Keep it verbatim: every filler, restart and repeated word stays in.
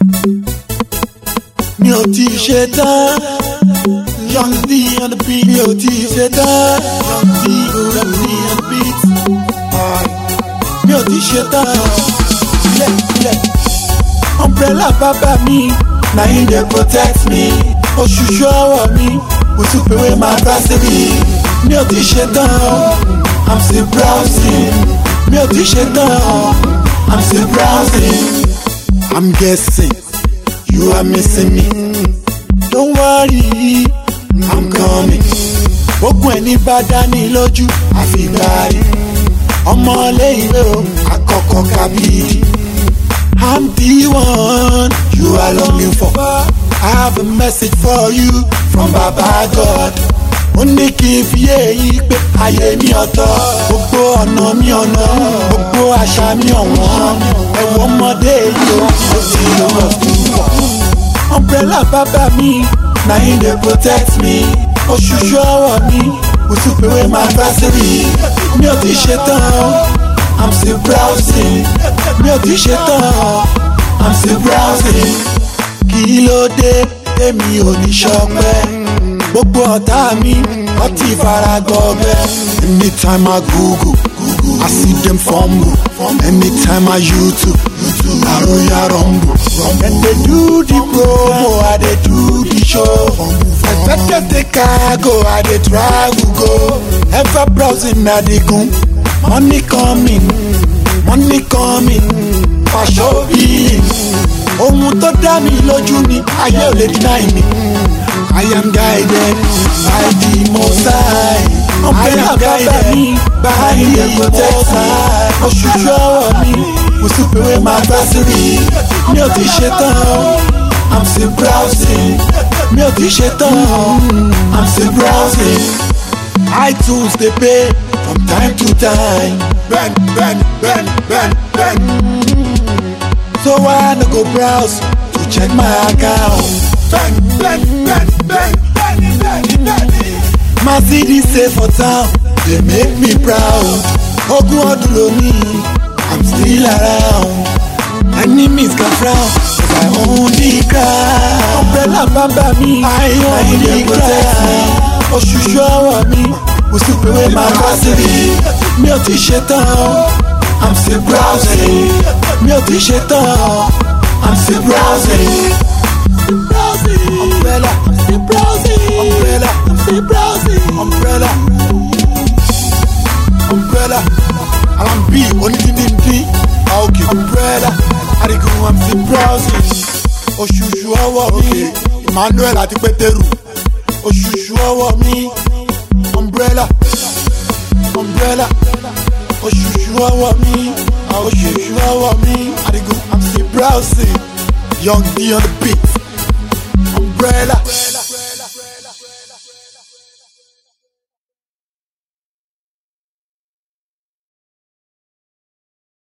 Mi ò tí ṣe tán. Young D on the beat. Mi ò tí ṣe tán. Young D, Young D on the beat. Mi ò tí ṣe tán. Ilẹ̀ ilẹ̀. Umbrella bàbá mi, na him dey protect me. Oṣooṣù ọwọ́ mi, òtúpẹ̀wé máa bá síbi. Mi ò tí ṣe tán. I'm still browsing. Mi ò tí ṣe tán. I'm still browsing. I'm guessing you are missing me. Don't worry, I'm coming. Ogun ẹni bá dání lójú, àfi gbàrí. Ọmọ ilé-ìwé o, àkọ́kọ́ kábíyì. I'm the one you are longing for. I have a message for you from Baba God. Ó ní kí n fi èyí pé ayé mi ọ̀tọ̀. Gbogbo ọ̀nà mi ọ̀nà, gbogbo àṣà mi ọ̀wọ́n. Ẹ̀wọ̀n ọmọdé yìí ó ti lọ́wọ́ fún wọn. Umbrella bàbá mi, na him dey protect me. Oṣooṣù ọwọ́ mi, òtúpẹ̀wé máa bá síbi. Mi ò tí ṣe tán, I'm still browsing. Mi ò tí ṣe tán, I'm still browsing. Kí ló dé èmi ò ní ṣọpẹ́? Gbogbo ọ̀tá mi wọ́n ti fara gbọgbẹ́. Anytime I Google, Google, I see them fumble. Anytime I YouTube, YouTube, Aroya rumble. And they do the promo, I they do the show. I better take cargo, I they travel go. Ever browsing na the gun, money coming, money coming, fashion billing. Ohun tó dá mi lójú ni ayé ò lè deny mi. I am guided by the Most High. I am guided by the Most High. Oṣooṣù ọwọ́ mi, òtúpẹ̀wé máa bá síbi. Mi ò tí ṣe tán, I'm still browsing. Mi ò tí ṣe tán, I'm still browsing. iTunes dey pay from time to time. Ben, ben, ben, ben, ben. So why no go browse to check my account? Ben, ben, ben, ben, ben, ben, ben. My C D say for town, they make me proud. Ogun ọdún lónìí, I'm still around. Enemies can frown if I own the crown. Umbrella bàbá mi, I own the crown. Oṣooṣù ọwọ́ mi, òtúpẹ̀wé máa bá síbi. Mi ò tí ṣe tán, I'm still browsing. Mi ò tí ṣe tán, I'm still browsing. Umbrella, I'm still browsing. Umbrella, I'm still browsing. Umbrella, Umbrella, I'm B, onítìndíndín. Okay, Umbrella, Adigun, I'm still browsing. Oṣooṣù ọwọ́ mi, Emmanuel àti Pétérù. Oṣooṣù ọwọ́ mi, Umbrella, Umbrella. Oṣooṣù ọwọ́ mi, oṣooṣù ọwọ́ mi. Adigun, I'm still browsing. Young D on the beat. Umbrella.